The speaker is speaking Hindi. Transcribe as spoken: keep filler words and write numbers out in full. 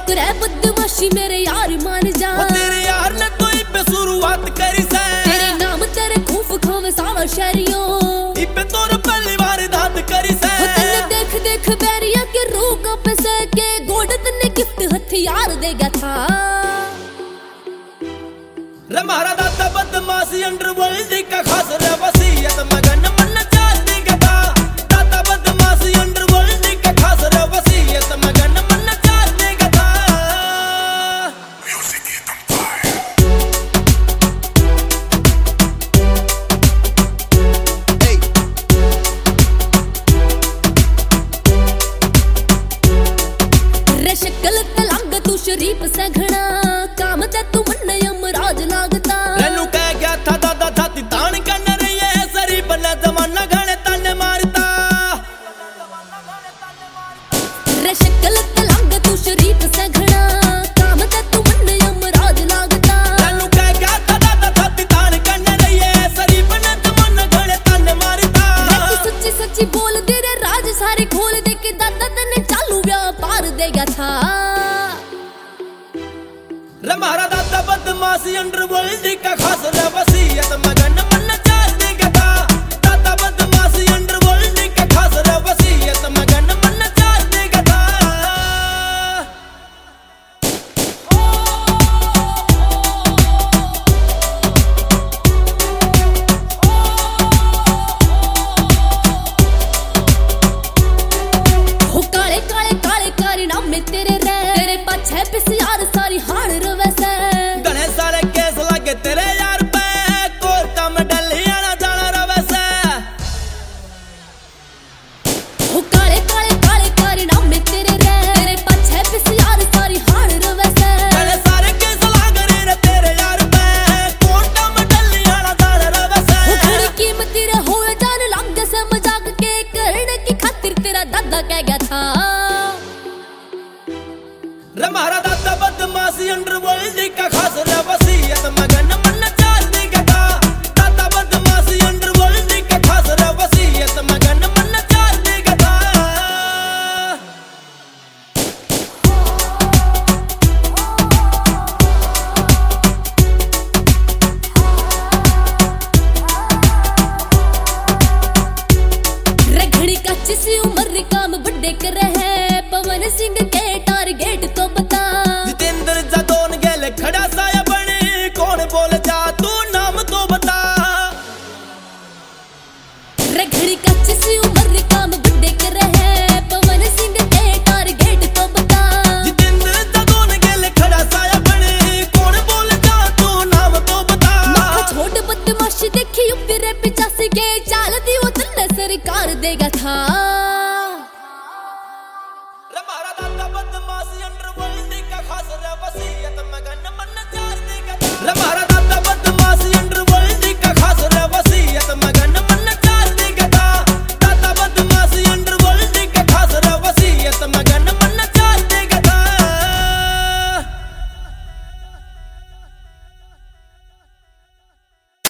करे बदमाशी मेरे यार मान जा, तेरे यार ने तो इब्बे शुरुआत करी से, तेरे नाम तेरे खूफ खावे सावा शहरियों, इब्बे तोर पहली बार दाद करी से। तन्ने देख देख बैरिया के रूह कांपे से, के गोड तन्ने गिफ्ट हथियार देगा था। रे मारा दादा बदमाशी अंडरवर्ल्ड का खास रे वसीयत मगन मन चाल देगा था। दादा बदमाशी अंडरवर्ल्ड का खास रे वसीयत मगन मन चाल देगा था। म्यूजिक एकदम फायर। रे शक्ल तलंग तू शरीफ से घना, काम ते तू मन यमराज लागता। रेनू कह गया था दादा छाती तान कर रही है, शरीफ ने जमाना घने ताने मारता। रे शक्ल तलंग तू शरीफ से घना, काम ते तू मन यमराज लागता। रेनू कह गया था दादा छाती तान कर रही है, शरीफ ने जमाना घने ताने मारता। तू सच्ची सच्ची बोल दे रे राज सारे खोल दे, के दादा तने चालू व्यापार देगा था। रे मारा दादा बदमाशी अंडरवर्ल्ड का खास रे वसीयत मगन